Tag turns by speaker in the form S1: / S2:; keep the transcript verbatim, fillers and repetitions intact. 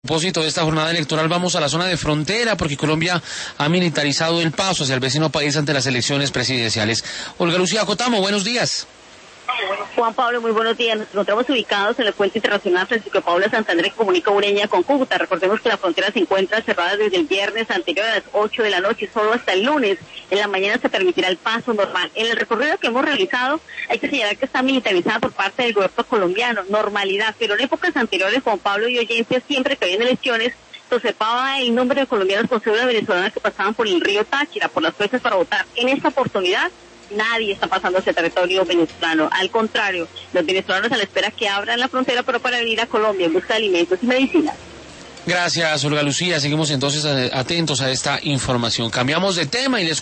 S1: A propósito de esta jornada electoral, vamos a la zona de frontera porque Colombia ha militarizado el paso hacia el vecino país ante las elecciones presidenciales. Olga Lucía Cotamo, buenos días.
S2: Juan Pablo, muy buenos días. Nos encontramos ubicados en el puente internacional Francisco de Paula Santander que comunica Ureña con Cúcuta. Recordemos que la frontera se encuentra cerrada desde el viernes anterior a las ocho de la noche, solo hasta el lunes. En la mañana se permitirá el paso normal. En el recorrido que hemos realizado, hay que señalar que está militarizada por parte del gobierno colombiano, normalidad, pero en épocas anteriores, Juan Pablo y oyentes, siempre que habían elecciones, se observaba el número de colombianos con cédula venezolana que pasaban por el río Táchira, por las fuerzas para votar. En esta oportunidad, nadie está pasando hacia territorio venezolano. Al contrario, los venezolanos a la espera que abran la frontera, pero para venir a Colombia en busca de alimentos y medicinas.
S1: Gracias, Olga Lucía. Seguimos entonces atentos a esta información. Cambiamos de tema y les